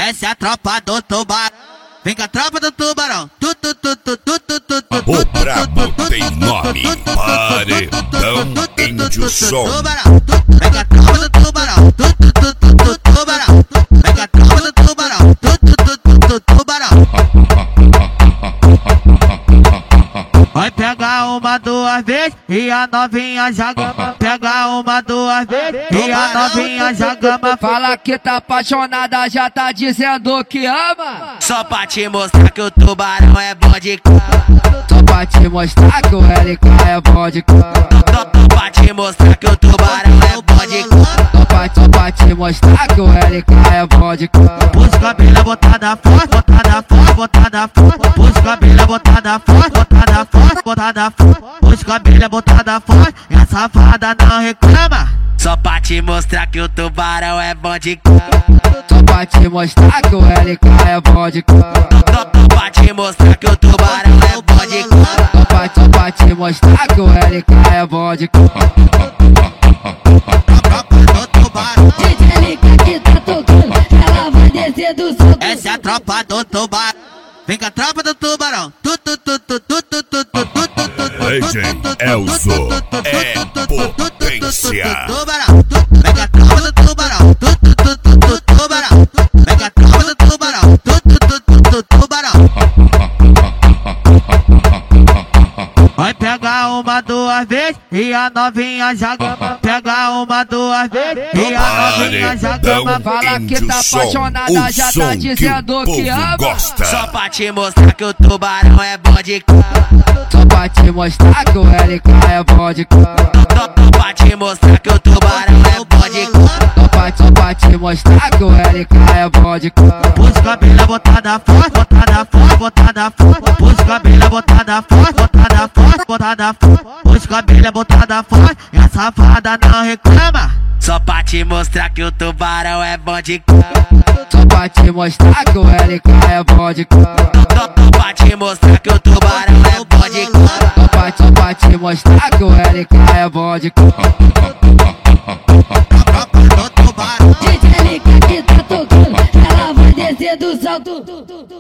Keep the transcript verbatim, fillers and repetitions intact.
Essa é a tropa do tubarão. Vem com a tropa do tubarão. Tu, tu, tu, tu, tu, tu, tu, tu, o brabo tem nome. Paredão Índio Som. Vem com a tropa do tubarão. Tu, tu, tu, tu, tu, tubarão. Vem com a tropa do tubarão. Tu, tu, tu, tu, tu, tubarão. Vai pegar uma, duas vezes e a novinha já gama. Pega uma, duas vezes e a novinha já gama. Fala que tá apaixonada, já tá dizendo que ama. Só pra te mostrar que o tubarão é bom de cama. Só pra te mostrar que o L K é bom de cama. Só pra te mostrar que o tubarão é bom de cama. Só pra, só pra te mostrar que o L K é bom de cama. Pus cabelo botada forte, botada forte, botada forte. Pus cabelo botada forte, botada forte, botada forte. Pus cabelo botada forte, e a safada não reclama. Só pra te mostrar que o tubarão é bom de cama. Só pra te mostrar que o L K é bom de cama. Só pra te mostrar que o tubarão é bom de cama. Só pra, só pra te mostrar que o L K é bom de cama. D J L K que tá tocando, ela vai descer do sol. Essa é a tropa do tubarão. Vem com a tropa do tubarão. Tu, tu, tu, tu, tu, tu, tu, tu, tu, tu, tu, D J Elzo é potência. Tubarão. Vem com a tropa do tubarão. Tu, tu, tu, tu, tu, tubarão. Vem com a tropa do tubarão. Tu, tu, tu, tu, tu, tubarão. Vai pegar uma, duas vezes e a novinha já gama. Pega uma, duas vezes e a novinha já gama. Fala que tá apaixonada, já tá dizendo que ama. Só pra te mostrar que o tubarão é bom de cama. Só pra te mostrar que o L K é bom de cama. Só pra te mostrar que o tubarão é bom de cama. Só pra, só pra te mostrar que o L K é bom de cama. Pus cabelo botada forte, botada forte, botada forte. Pus cabelo botada forte, botada forte, botada forte. Pus cabelo botada forte, e a safada não reclama. Só pra te mostrar que o tubarão é bom de cama. Só pra te mostrar que o L K é bom de cama. Só pra te mostrar que o tubarão é bom de cama. Só pra, só pra te mostrar que o L K é bom de cama. D J L K que tá tocando, ela vai descer do salto.